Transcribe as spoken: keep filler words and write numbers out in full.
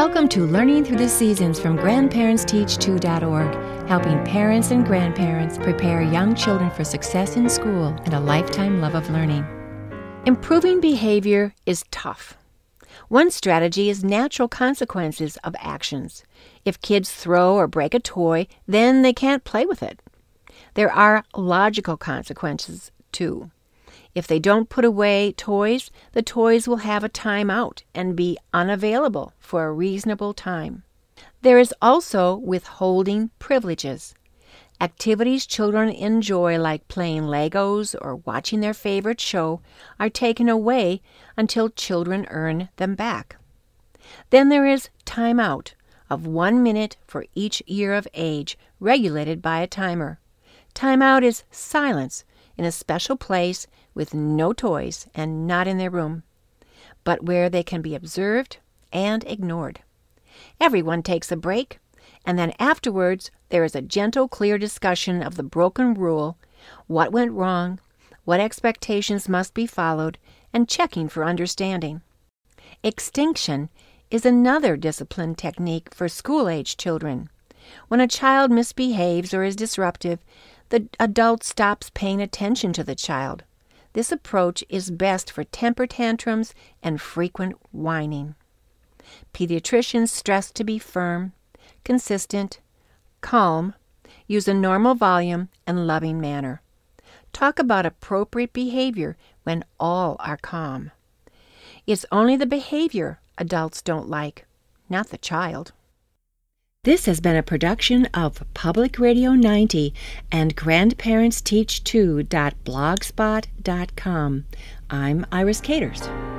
Welcome to Learning Through the Seasons from grandparents teach two dot org, helping parents and grandparents prepare young children for success in school and a lifetime love of learning. Improving behavior is tough. One strategy is natural consequences of actions. If kids throw or break a toy, then they can't play with it. There are logical consequences, too. If they don't put away toys, the toys will have a time out and be unavailable for a reasonable time. There is also withholding privileges. Activities children enjoy, like playing Legos or watching their favorite show, are taken away until children earn them back. Then there is time out of one minute for each year of age, regulated by a timer. Time out is silence in a special place with no toys and not in their room, but where they can be observed and ignored. Everyone takes a break, and then afterwards there is a gentle, clear discussion of the broken rule, what went wrong, what expectations must be followed, and checking for understanding. Extinction is another discipline technique for school-age children. When a child misbehaves or is disruptive, the adult stops paying attention to the child. This approach is best for temper tantrums and frequent whining. Pediatricians stress to be firm, consistent, calm, use a normal volume and loving manner. Talk about appropriate behavior when all are calm. It's only the behavior adults don't like, not the child. This has been a production of Public Radio ninety and grandparents teach two dot blogspot dot com. I'm Iris Caters.